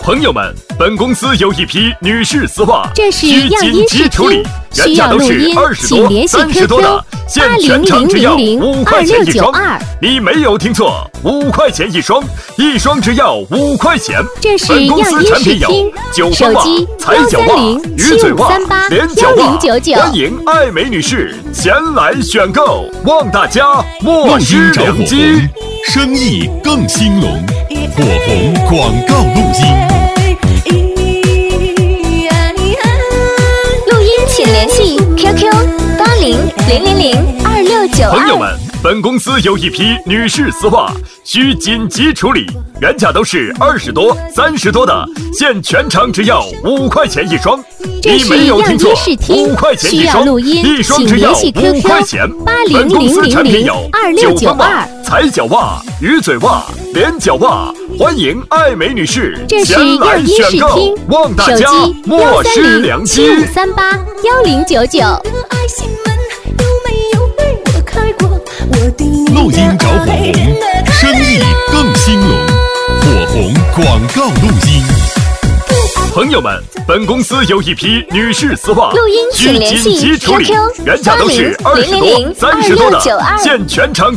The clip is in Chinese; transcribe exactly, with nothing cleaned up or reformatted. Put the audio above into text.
朋友们，本公司有一批女士丝袜， 这是需样紧急音视处理， 听，需原价都是要录音， 二十多、 请联系三十多 Q Q 的，现八全零零场只要零零五二六块钱一双。 九二。 你没有听错，五块钱一双，一双只要五块钱。 这是本公司样音产品有视听， 九分袜手机、 踩脚袜幺三零、 鱼七五嘴袜三八、 连脚袜幺零，九九。 欢迎爱美女士前来选购，望大家莫失找火良机。 红，生意更兴隆。火红广告录音， 录音请联系 Q Q 八零零零零二六九二。 朋友们，本公司有一批女士丝袜，需紧急处理，原价都是二十多、三十多的，现全场只要五块钱一双。你这是没有听错样音视，听五块钱需要一双， 录音一双只要请联系五块钱。 Q Q 八零本公司零零零产品有二六九九分袜二。、 踩脚袜、鱼嘴袜、连脚袜，欢迎爱美女士这是前来样音视选购听，， 望大家手机幺莫三失良零七五机。 三八幺零九九。 录音找火红，生意更兴隆。火红广告录音。 朋友们，本公司有一批女士丝袜， 录音请需紧联系急处理 Q Q， 原价都是二十多、三十多的，现全场。